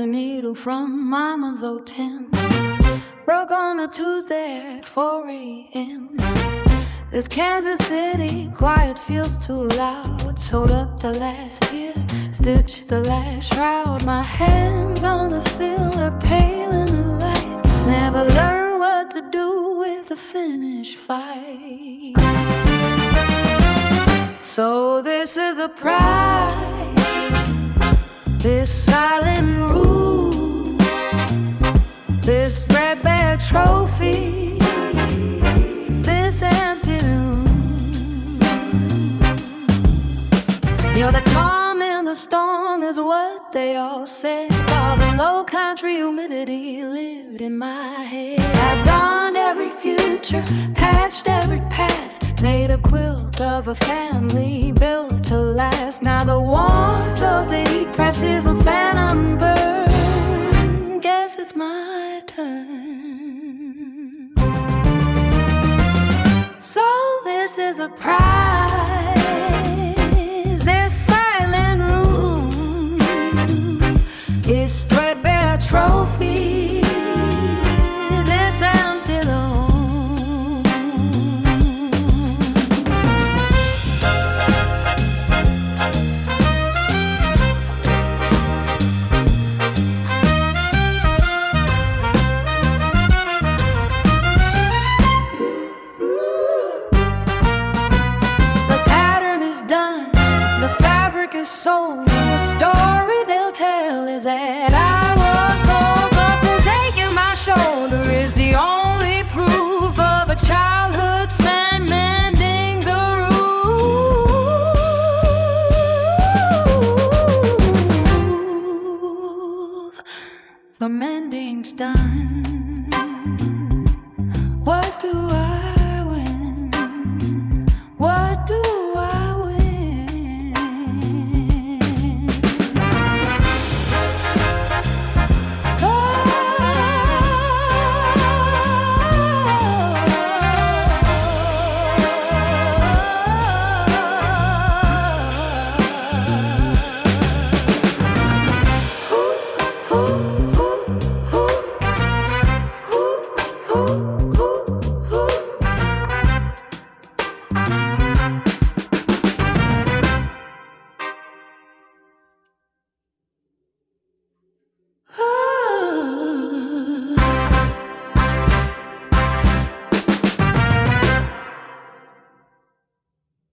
a needle from Mama's old tin. Broke on a Tuesday at 4 a.m. This Kansas City quiet feels too loud. Sewed up the last tear, stitched the last shroud. My hands on the silver pail in the light. Never learned what to do with the finished fight. So this is a prize, this silent rule, this threadbare trophy, this empty room. You're the calm in the storm is what they all said. While the low country humidity lived in my head. I've donned every future, patched every past, made a quilt of a family built to last. Now the warmth of the heat presses a phantom burn. Guess it's my turn. So this is a prize, this silent room, this threadbare trophy, this empty room. Soul, the story they'll tell is that I was born, but this ache in my shoulder is the only proof of a childhood spent mending the roof. The mending's done.